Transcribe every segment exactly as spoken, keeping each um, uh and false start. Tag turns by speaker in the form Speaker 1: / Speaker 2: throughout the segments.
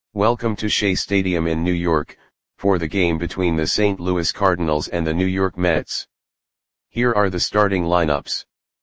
Speaker 1: Welcome to Shea Stadium in New York, for the game between the Saint Louis Cardinals and the New York Mets. Here are the starting lineups.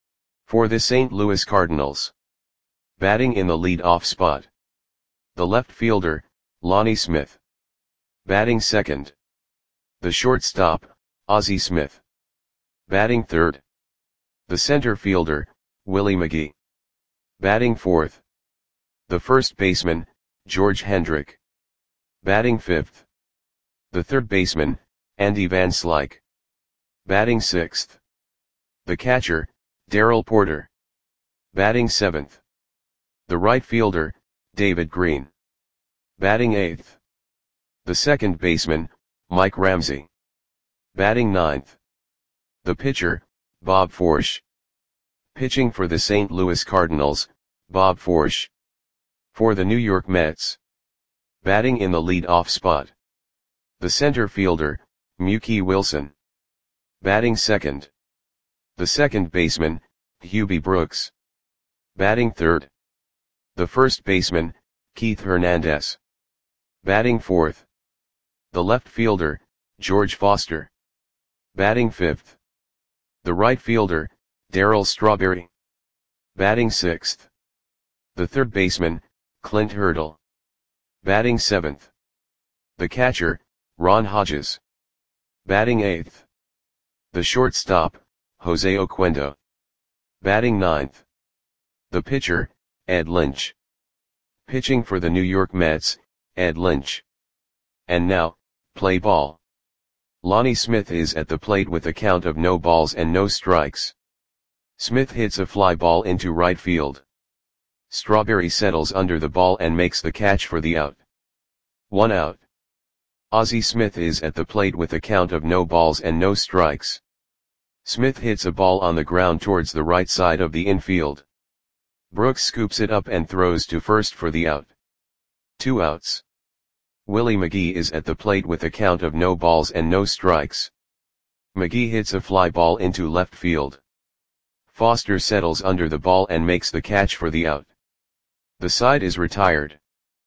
Speaker 1: For the Saint Louis Cardinals. Batting in the lead-off spot. The left fielder, Lonnie Smith. Batting second. The shortstop, Ozzie Smith. Batting third. The center fielder, Willie McGee. Batting fourth. The first baseman, George Hendrick. Batting fifth. The third baseman, Andy Van Slyke. Batting sixth. The catcher, Darrell Porter. Batting seventh. The right fielder, David Green. Batting eighth. The second baseman, Mike Ramsey. Batting ninth. The pitcher, Bob Forsch. Pitching for the Saint Louis Cardinals, Bob Forsch. For the New York Mets. Batting in the lead-off spot. The center fielder, Mookie Wilson. Batting second. The second baseman, Hubie Brooks. Batting third. The first baseman, Keith Hernandez. Batting fourth. The left fielder, George Foster. Batting fifth. The right fielder, Darryl Strawberry. Batting sixth. The third baseman, Clint Hurdle. Batting seventh. The catcher, Ron Hodges. Batting eighth. The shortstop, Jose Oquendo. Batting ninth. The pitcher, Ed Lynch. Pitching for the New York Mets, Ed Lynch. And now, play ball. Lonnie Smith is at the plate with a count of no balls and no strikes. Smith hits a fly ball into right field. Strawberry settles under the ball and makes the catch for the out. One out. Ozzie Smith is at the plate with a count of no balls and no strikes. Smith hits a ball on the ground towards the right side of the infield. Brooks scoops it up and throws to first for the out. Two outs. Willie McGee is at the plate with a count of no balls and no strikes. McGee hits a fly ball into left field. Foster settles under the ball and makes the catch for the out. The side is retired.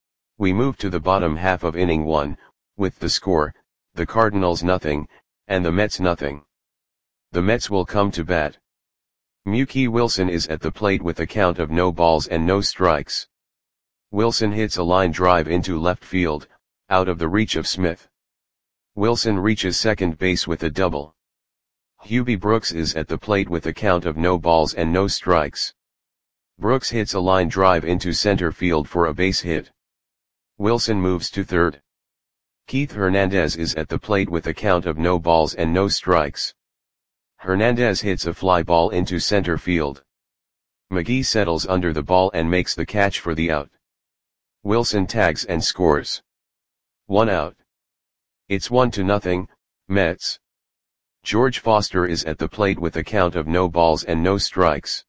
Speaker 1: We move to the bottom half of inning one, with the score, the Cardinals nothing, and the Mets nothing. The Mets will come to bat. Mookie Wilson is at the plate with a count of no balls and no strikes. Wilson hits a line drive into left field, out of the reach of Smith. Wilson reaches second base with a double. Hubie Brooks is at the plate with a count of no balls and no strikes. Brooks hits a line drive into center field for a base hit. Wilson moves to third. Keith Hernandez is at the plate with a count of no balls and no strikes. Hernandez hits a fly ball into center field. McGee settles under the ball and makes the catch for the out. Wilson tags and scores. One out. It's one to nothing, Mets. George Foster is at the plate with a count of no balls and no strikes.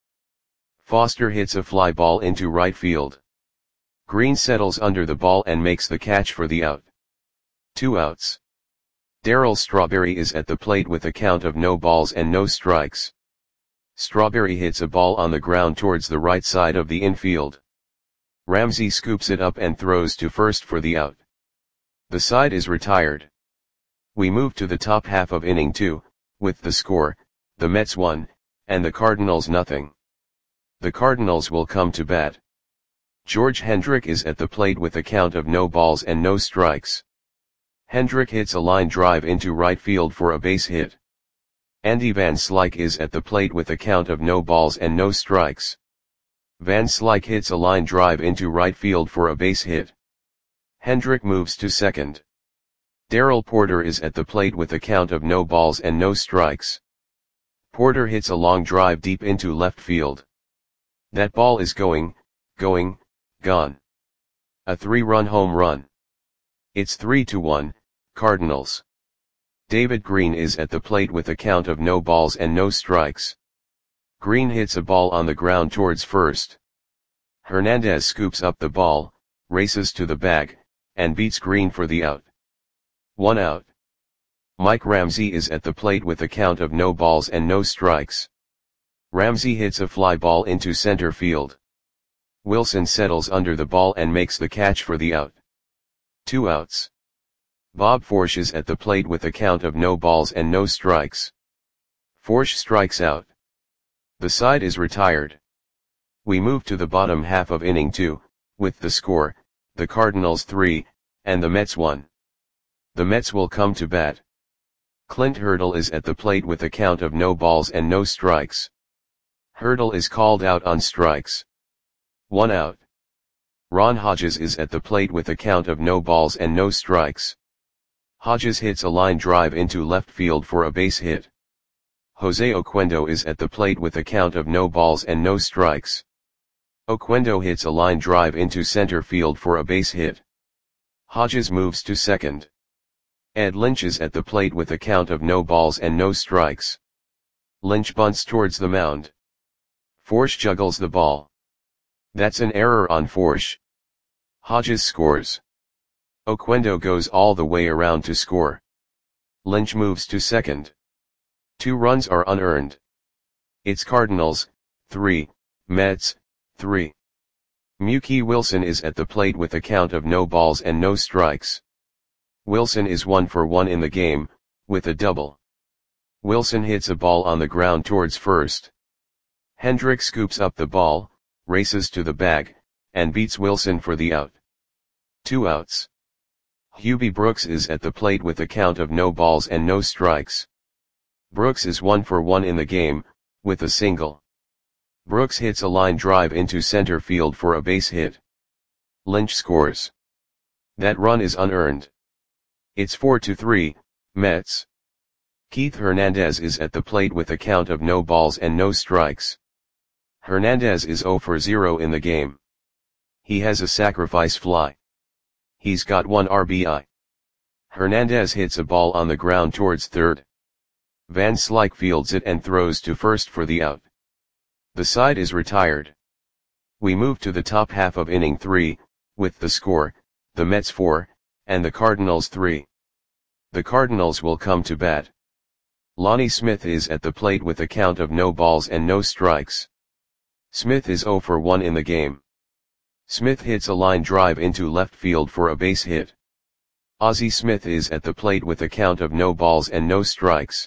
Speaker 1: Foster hits a fly ball into right field. Green settles under the ball and makes the catch for the out. Two outs. Darryl Strawberry is at the plate with a count of no balls and no strikes. Strawberry hits a ball on the ground towards the right side of the infield. Ramsey scoops it up and throws to first for the out. The side is retired. We move to the top half of inning two, with the score, the Mets one, and the Cardinals nothing. The Cardinals will come to bat. George Hendrick is at the plate with a count of no balls and no strikes. Hendrick hits a line drive into right field for a base hit. Andy Van Slyke is at the plate with a count of no balls and no strikes. Van Slyke hits a line drive into right field for a base hit. Hendrick moves to second. Darrell Porter is at the plate with a count of no balls and no strikes. Porter hits a long drive deep into left field. That ball is going, going, gone. A three-run home run. It's three to one, Cardinals. David Green is at the plate with a count of no balls and no strikes. Green hits a ball on the ground towards first. Hernandez scoops up the ball, races to the bag, and beats Green for the out. One out. Mike Ramsey is at the plate with a count of no balls and no strikes. Ramsey hits a fly ball into center field. Wilson settles under the ball and makes the catch for the out. Two outs. Bob Forsch is at the plate with a count of no balls and no strikes. Forsch strikes out. The side is retired. We move to the bottom half of inning two, with the score, the Cardinals three, and the Mets one. The Mets will come to bat. Clint Hurdle is at the plate with a count of no balls and no strikes. Hurdle is called out on strikes. One out. Ron Hodges is at the plate with a count of no balls and no strikes. Hodges hits a line drive into left field for a base hit. Jose Oquendo is at the plate with a count of no balls and no strikes. Oquendo hits a line drive into center field for a base hit. Hodges moves to second. Ed Lynch is at the plate with a count of no balls and no strikes. Lynch bunts towards the mound. Forsch juggles the ball. That's an error on Forsch. Hodges scores. Oquendo goes all the way around to score. Lynch moves to second. Two runs are unearned. It's Cardinals, three, Mets, three. Mookie Wilson is at the plate with a count of no balls and no strikes. Wilson is one for one in the game, with a double. Wilson hits a ball on the ground towards first. Hendrick scoops up the ball, races to the bag, and beats Wilson for the out. Two outs. Hubie Brooks is at the plate with a count of no balls and no strikes. Brooks is one for one in the game, with a single. Brooks hits a line drive into center field for a base hit. Lynch scores. That run is unearned. It's four to three, Mets. Keith Hernandez is at the plate with a count of no balls and no strikes. Hernandez is zero for zero in the game. He has a sacrifice fly. He's got one R B I. Hernandez hits a ball on the ground towards third. Van Slyke fields it and throws to first for the out. The side is retired. We move to the top half of inning three, with the score, the Mets four, and the Cardinals three. The Cardinals will come to bat. Lonnie Smith is at the plate with a count of no balls and no strikes. Smith is zero for one in the game. Smith hits a line drive into left field for a base hit. Ozzie Smith is at the plate with a count of no balls and no strikes.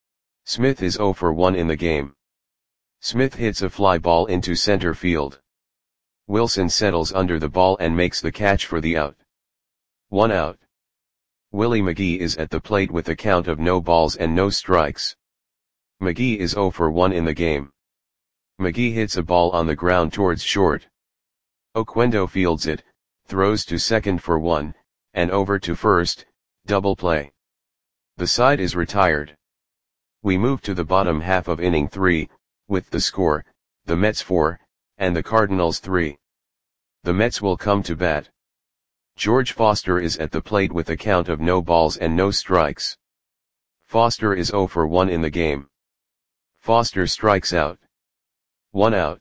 Speaker 1: Smith is zero for one in the game. Smith hits a fly ball into center field. Wilson settles under the ball and makes the catch for the out. One out. Willie McGee is at the plate with a count of no balls and no strikes. McGee is zero for one in the game. McGee hits a ball on the ground towards short. Oquendo fields it, throws to second for one, and over to first, double play. The side is retired. We move to the bottom half of inning three, with the score, the Mets four, and the Cardinals three. The Mets will come to bat. George Foster is at the plate with a count of no balls and no strikes. Foster is zero for one in the game. Foster strikes out. One out.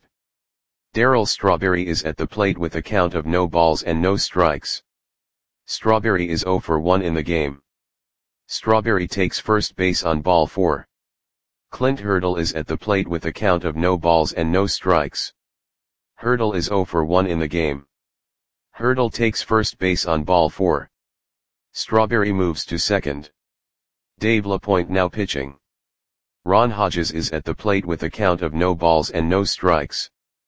Speaker 1: Darryl Strawberry is at the plate with a count of no balls and no strikes. Strawberry is zero for one in the game. Strawberry takes first base on ball four. Clint Hurdle is at the plate with a count of no balls and no strikes. Hurdle is zero for one in the game. Hurdle takes first base on ball four. Strawberry moves to second. Dave LaPointe now pitching. Ron Hodges is at the plate with a count of no balls and no strikes.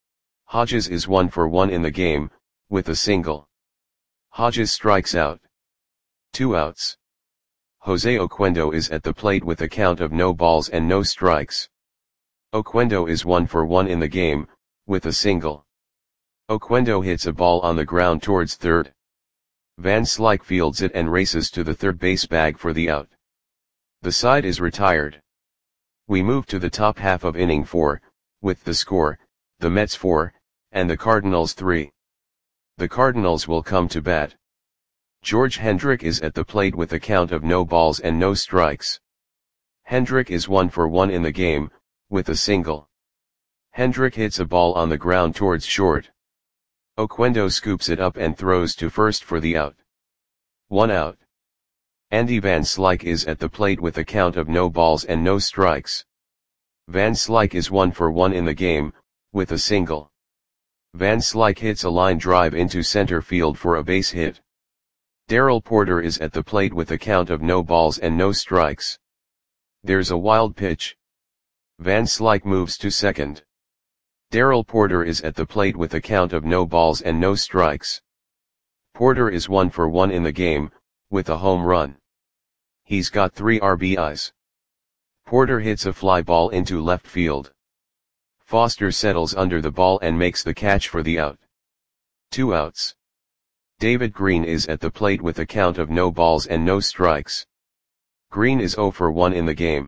Speaker 1: Hodges is one for one in the game, with a single. Hodges strikes out. Two outs. Jose Oquendo is at the plate with a count of no balls and no strikes. Oquendo is one for one in the game, with a single. Oquendo hits a ball on the ground towards third. Van Slyke fields it and races to the third base bag for the out. The side is retired. We move to the top half of inning four, with the score, the Mets four, and the Cardinals three. The Cardinals will come to bat. George Hendrick is at the plate with a count of no balls and no strikes. Hendrick is one for one in the game, with a single. Hendrick hits a ball on the ground towards short. Oquendo scoops it up and throws to first for the out. One out. Andy Van Slyke is at the plate with a count of no balls and no strikes. Van Slyke is one for one in the game, with a single. Van Slyke hits a line drive into center field for a base hit. Darrell Porter is at the plate with a count of no balls and no strikes. There's a wild pitch. Van Slyke moves to second. Darrell Porter is at the plate with a count of no balls and no strikes. Porter is one for one in the game, with a home run. He's got three R B Is. Porter hits a fly ball into left field. Foster settles under the ball and makes the catch for the out. Two outs. David Green is at the plate with a count of no balls and no strikes. Green is zero for one in the game.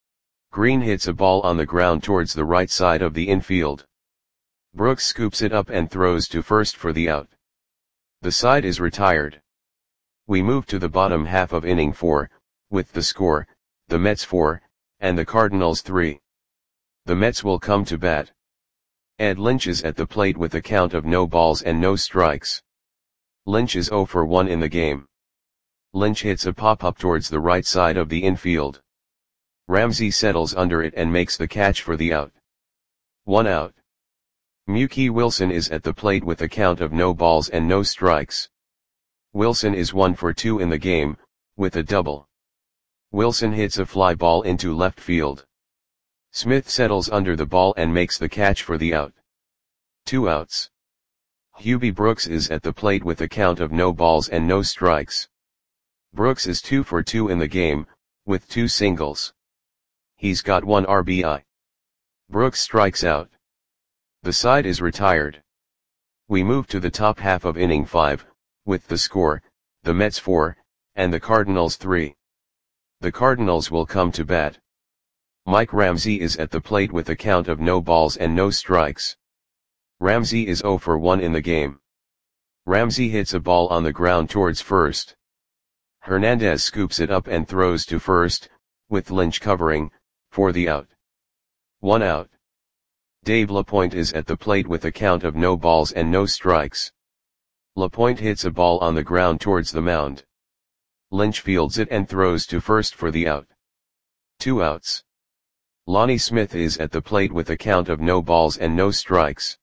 Speaker 1: Green hits a ball on the ground towards the right side of the infield. Brooks scoops it up and throws to first for the out. The side is retired. We move to the bottom half of inning four, with the score, the Mets four, and the Cardinals three. The Mets will come to bat. Ed Lynch is at the plate with a count of no balls and no strikes. Lynch is zero for one in the game. Lynch hits a pop-up towards the right side of the infield. Ramsey settles under it and makes the catch for the out. One out. Mookie Wilson is at the plate with a count of no balls and no strikes. Wilson is one for two in the game, with a double. Wilson hits a fly ball into left field. Smith settles under the ball and makes the catch for the out. Two outs. Hubie Brooks is at the plate with a count of no balls and no strikes. Brooks is two for two in the game, with two singles. He's got one R B I. Brooks strikes out. The side is retired. We move to the top half of inning five, with the score, the Mets four, and the Cardinals three. The Cardinals will come to bat. Mike Ramsey is at the plate with a count of no balls and no strikes. Ramsey is zero for one in the game. Ramsey hits a ball on the ground towards first. Hernandez scoops it up and throws to first, with Lynch covering, for the out. One out. Dave LaPointe is at the plate with a count of no balls and no strikes. LaPointe hits a ball on the ground towards the mound. Lynch fields it and throws to first for the out. Two outs. Lonnie Smith is at the plate with a count of no balls and no strikes.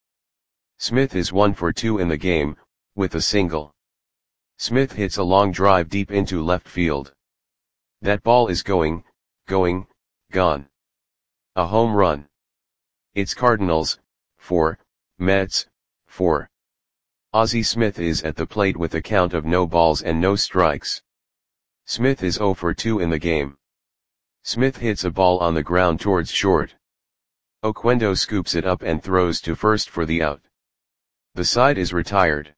Speaker 1: Smith is one for two in the game, with a single. Smith hits a long drive deep into left field. That ball is going, going, gone. A home run. It's Cardinals, four, Mets, four. Ozzie Smith is at the plate with a count of no balls and no strikes. Smith is zero for two in the game. Smith hits a ball on the ground towards short. Oquendo scoops it up and throws to first for the out. The side is retired.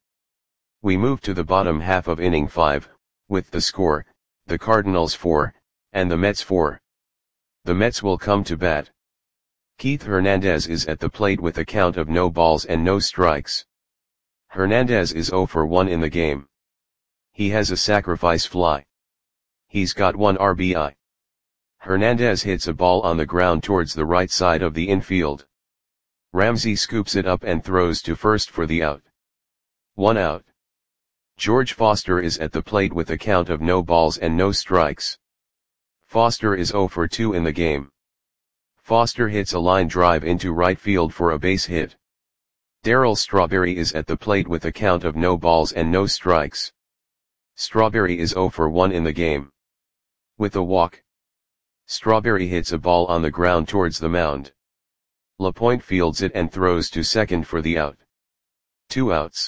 Speaker 1: We move to the bottom half of inning five, with the score, the Cardinals four, and the Mets four. The Mets will come to bat. Keith Hernandez is at the plate with a count of no balls and no strikes. Hernandez is zero for one in the game. He has a sacrifice fly. He's got one R B I. Hernandez hits a ball on the ground towards the right side of the infield. Ramsey scoops it up and throws to first for the out. One out. George Foster is at the plate with a count of no balls and no strikes. Foster is zero for two in the game. Foster hits a line drive into right field for a base hit. Darryl Strawberry is at the plate with a count of no balls and no strikes. Strawberry is zero for one in the game. With a walk. Strawberry hits a ball on the ground towards the mound. LaPointe fields it and throws to second for the out. Two outs.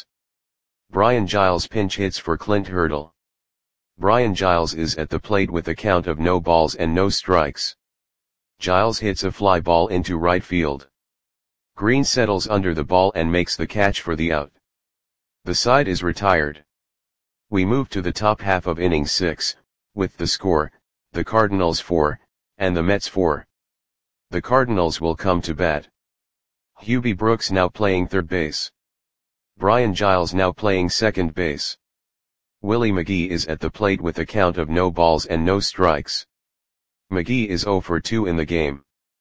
Speaker 1: Brian Giles pinch hits for Clint Hurdle. Brian Giles is at the plate with a count of no balls and no strikes. Giles hits a fly ball into right field. Green settles under the ball and makes the catch for the out. The side is retired. We move to the top half of inning six, with the score, the Cardinals four, and the Mets four. The Cardinals will come to bat. Hubie Brooks now playing third base. Brian Giles now playing second base. Willie McGee is at the plate with a count of no balls and no strikes. McGee is zero for two in the game.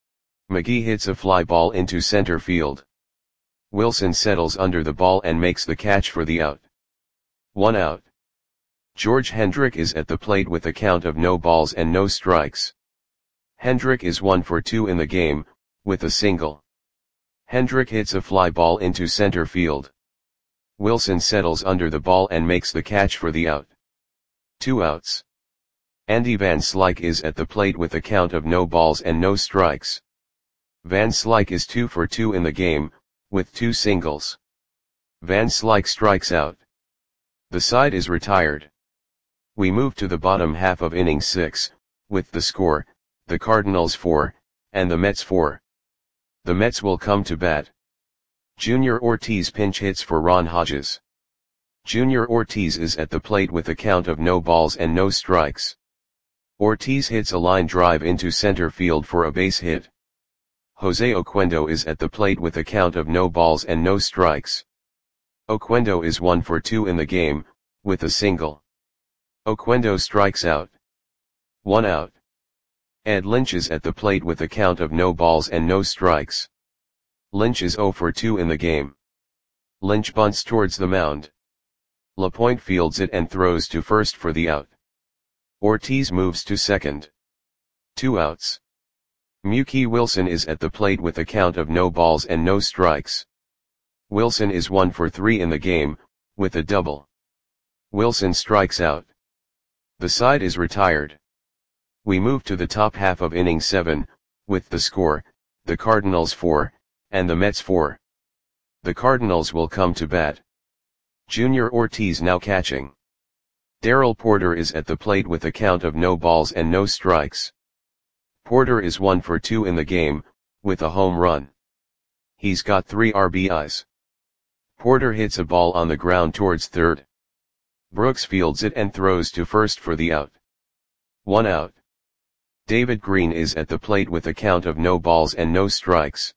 Speaker 1: McGee hits a fly ball into center field. Wilson settles under the ball and makes the catch for the out. One out. George Hendrick is at the plate with a count of no balls and no strikes. Hendrick is one for two in the game, with a single. Hendrick hits a fly ball into center field. Wilson settles under the ball and makes the catch for the out. Two outs. Andy Van Slyke is at the plate with a count of no balls and no strikes. Van Slyke is two for two in the game, with two singles. Van Slyke strikes out. The side is retired. We move to the bottom half of inning six, with the score, the Cardinals four, and the Mets four. The Mets will come to bat. Junior Ortiz pinch hits for Ron Hodges. Junior Ortiz is at the plate with a count of no balls and no strikes. Ortiz hits a line drive into center field for a base hit. Jose Oquendo is at the plate with a count of no balls and no strikes. Oquendo is one for two in the game, with a single. Oquendo strikes out. One out. Ed Lynch is at the plate with a count of no balls and no strikes. Lynch is zero for two in the game. Lynch bunts towards the mound. LaPointe fields it and throws to first for the out. Ortiz moves to second. Two outs. Mookie Wilson is at the plate with a count of no balls and no strikes. Wilson is one for three in the game, with a double. Wilson strikes out. The side is retired. We move to the top half of inning seven, with the score, the Cardinals four, and the Mets four. The Cardinals will come to bat. Junior Ortiz now catching. Darrell Porter is at the plate with a count of no balls and no strikes. Porter is one for two in the game, with a home run. He's got three R B Is. Porter hits a ball on the ground towards third. Brooks fields it and throws to first for the out. One out. David Green is at the plate with a count of no balls and no strikes.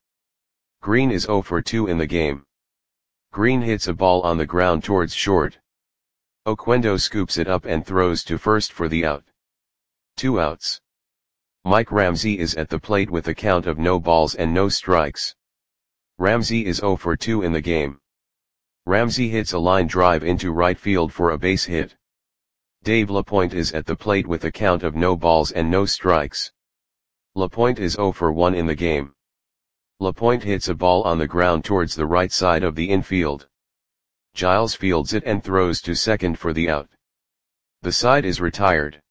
Speaker 1: Green is zero for two in the game. Green hits a ball on the ground towards short. Oquendo scoops it up and throws to first for the out. Two outs. Mike Ramsey is at the plate with a count of no balls and no strikes. Ramsey is zero for two in the game. Ramsey hits a line drive into right field for a base hit. Dave LaPointe is at the plate with a count of no balls and no strikes. LaPointe is zero for one in the game. LaPointe hits a ball on the ground towards the right side of the infield. Giles fields it and throws to second for the out. The side is retired.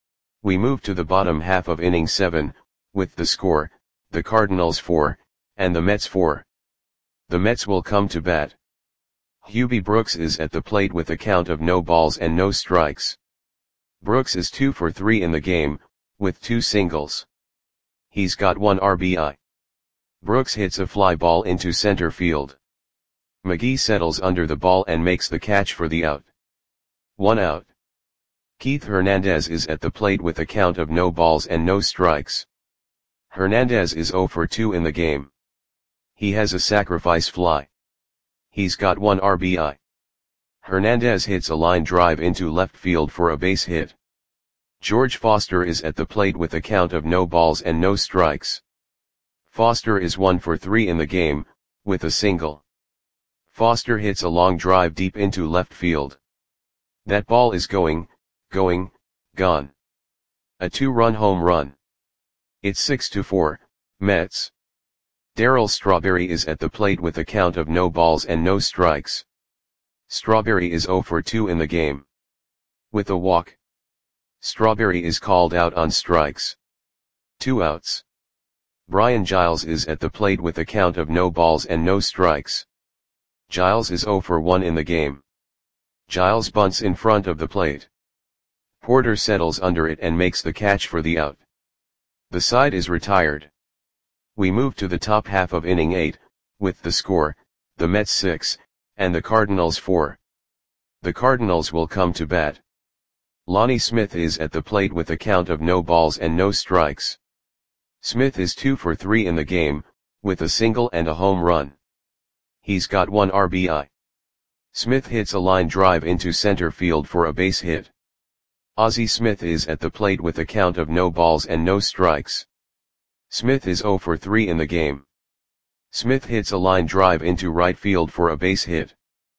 Speaker 1: We move to the bottom half of inning seven, with the score, the Cardinals four, and the Mets four. The Mets will come to bat. Hubie Brooks is at the plate with a count of no balls and no strikes. Brooks is two for three in the game, with two singles. He's got one R B I. Brooks hits a fly ball into center field. McGee settles under the ball and makes the catch for the out. One out. Keith Hernandez is at the plate with a count of no balls and no strikes. Hernandez is zero for two in the game. He has a sacrifice fly. He's got one R B I. Hernandez hits a line drive into left field for a base hit. George Foster is at the plate with a count of no balls and no strikes. Foster is one for three in the game, with a single. Foster hits a long drive deep into left field. That ball is going, going, gone. A two-run home run. It's six to four, Mets. Darryl Strawberry is at the plate with a count of no balls and no strikes. Strawberry is zero for two in the game. With a walk. Strawberry is called out on strikes. Two outs. Brian Giles is at the plate with a count of no balls and no strikes. Giles is zero for one in the game. Giles bunts in front of the plate. Porter settles under it and makes the catch for the out. The side is retired. We move to the top half of inning eight, with the score, the Mets six, and the Cardinals four. The Cardinals will come to bat. Lonnie Smith is at the plate with a count of no balls and no strikes. Smith is two for three in the game, with a single and a home run. He's got one R B I. Smith hits a line drive into center field for a base hit. Ozzie Smith is at the plate with a count of no balls and no strikes. Smith is zero for three in the game. Smith hits a line drive into right field for a base hit.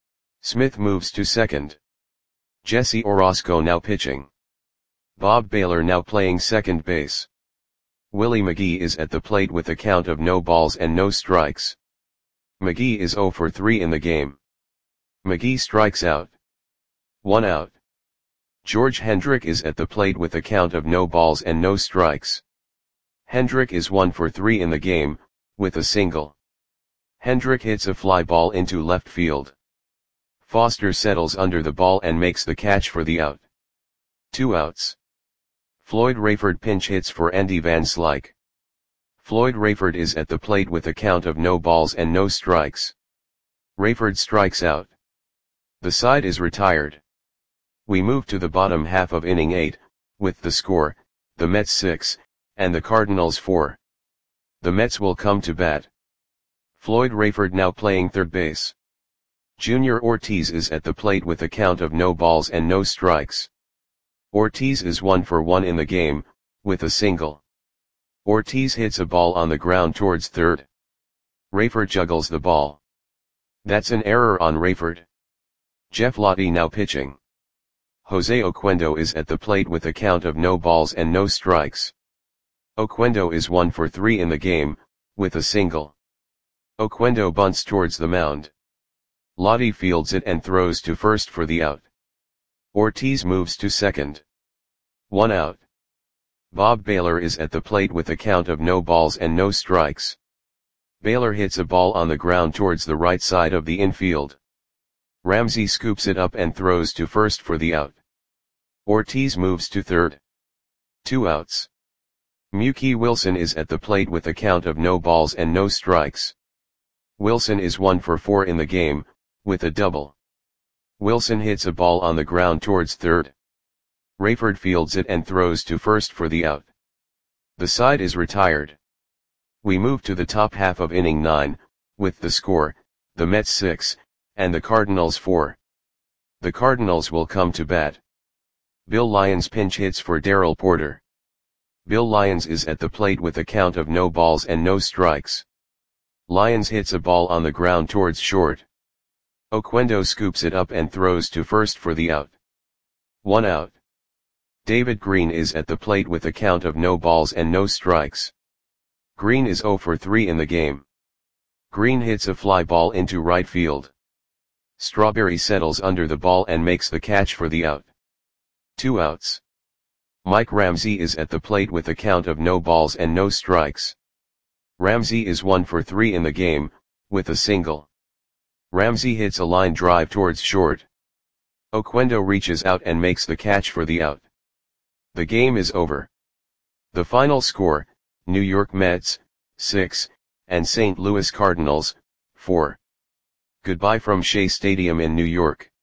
Speaker 1: Smith moves to second. Jesse Orosco now pitching. Bob Baylor now playing second base. Willie McGee is at the plate with a count of no balls and no strikes. McGee is zero for three in the game. McGee strikes out. One out. George Hendrick is at the plate with a count of no balls and no strikes. Hendrick is one for three in the game, with a single. Hendrick hits a fly ball into left field. Foster settles under the ball and makes the catch for the out. Two outs. Floyd Rayford pinch hits for Andy Van Slyke. Floyd Rayford is at the plate with a count of no balls and no strikes. Rayford strikes out. The side is retired. We move to the bottom half of inning eight, with the score, the Mets six, and the Cardinals four. The Mets will come to bat. Floyd Rayford now playing third base. Junior Ortiz is at the plate with a count of no balls and no strikes. Ortiz is one for one in the game, with a single. Ortiz hits a ball on the ground towards third. Rayford juggles the ball. That's an error on Rayford. Jeff Lottie now pitching. Jose Oquendo is at the plate with a count of no balls and no strikes. Oquendo is one for three in the game, with a single. Oquendo bunts towards the mound. Lottie fields it and throws to first for the out. Ortiz moves to second. One out. Bob Baylor is at the plate with a count of no balls and no strikes. Baylor hits a ball on the ground towards the right side of the infield. Ramsey scoops it up and throws to first for the out. Ortiz moves to third. Two outs. Mookie Wilson is at the plate with a count of no balls and no strikes. Wilson is one for four in the game, with a double. Wilson hits a ball on the ground towards third. Rayford fields it and throws to first for the out. The side is retired. We move to the top half of inning nine, with the score, the Mets six, and the Cardinals four. The Cardinals will come to bat. Bill Lyons pinch hits for Darrell Porter. Bill Lyons is at the plate with a count of no balls and no strikes. Lyons hits a ball on the ground towards short. Oquendo scoops it up and throws to first for the out. One out. David Green is at the plate with a count of no balls and no strikes. Green is zero for three in the game. Green hits a fly ball into right field. Strawberry settles under the ball and makes the catch for the out. Two outs. Mike Ramsey is at the plate with a count of no balls and no strikes. Ramsey is one for three in the game, with a single. Ramsey hits a line drive towards short. Oquendo reaches out and makes the catch for the out. The game is over. The final score, New York Mets, six, and Saint Louis Cardinals, four. Goodbye from Shea Stadium in New York.